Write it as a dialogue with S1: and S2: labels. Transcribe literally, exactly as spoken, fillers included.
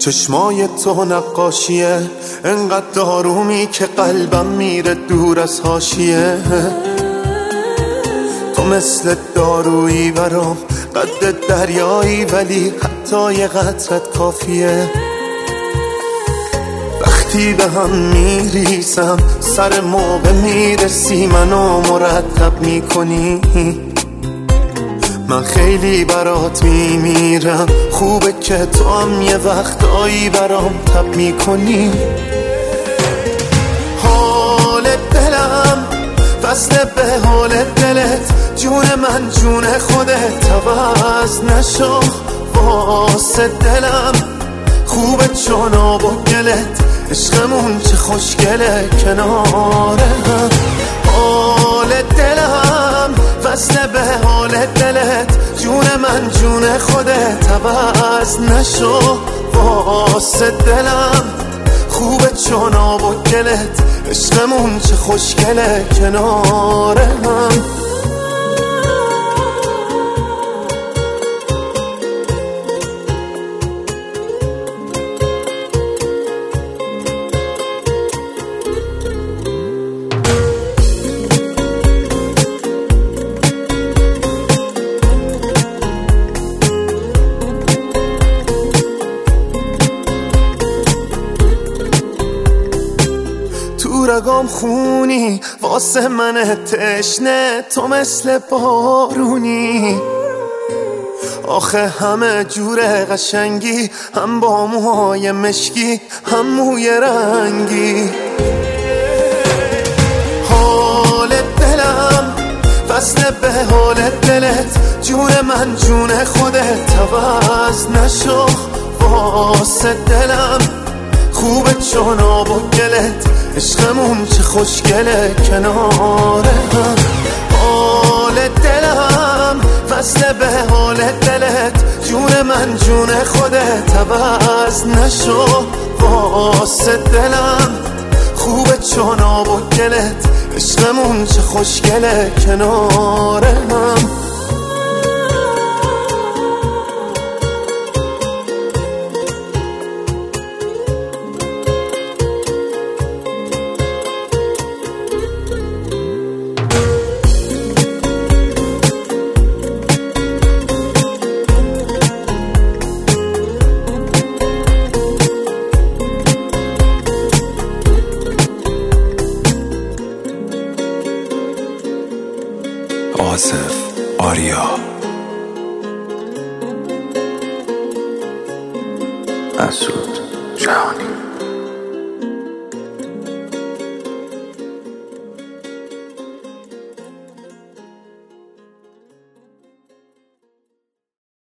S1: چشمای تو نقاشیه، انقدر دارومی که قلبم میره دور از حاشیه. تو مثل دارویی برام، قد دریایی ولی حتی یه قطرت کافیه. وقتی به هم میریزم سر موقع میرسی، منو مرتب میکنی. من خیلی برات میمیرم، خوبه که تو هم یه وقتایی برام تب میکنی. حال دلم فصل به حال دلت، جون من جون خودت عوض نشو واسه دلم. خوبه چون آب و گلت، عشقمون چه خوشگله کنار هم. حال دلم فصل به حال دلت، جون من جون خودت عوض نشو واسه دلم. خوبه چون آب و گلت، عشقمون چه خوشگله کنار هم. تو رگام خونی واسه من تشنه، تو مثل بارونی. آخه همه جور قشنگی، هم با موهای مشکی هم موی رنگی. حال دلم فصل به حال دلت، جون من جون خودت عوض نشو واسه دلم. خوبه چون آب و گلت، عشقمون چه خوشگله کنار هم. حال دلم فصل به حال دلت، جون من جون خودت عوض نشو واسه دلم. خوبه چون آب و گلت، عشقمون چه خوشگله کنار هم.
S2: آصف آریا مسعود جهانی.